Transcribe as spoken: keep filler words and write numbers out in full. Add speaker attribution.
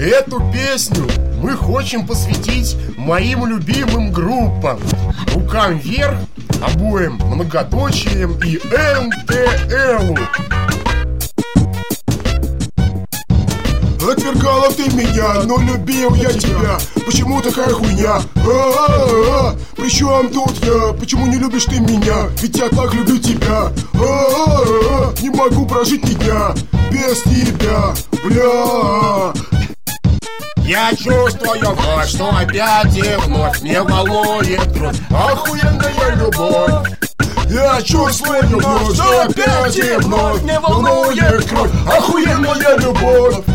Speaker 1: Эту песню мы хотим посвятить моим любимым группам. Рукам вверх, обоим многоточием и эн тэ элу.
Speaker 2: Отвергала ты меня, но любил я тебя. Почему такая хуйня? А-а-а-а. Причем тут я? Почему не любишь ты меня? Ведь я так люблю тебя. А-а-а-а. Не могу прожить ни дня без тебя, бля.
Speaker 1: Я чувствую вновь, что опять и вновь мне волнует кровь. Охуенная любовь.
Speaker 2: Я чувствую вновь, что опять и вновь мне волнует кровь. Охуенная любовь.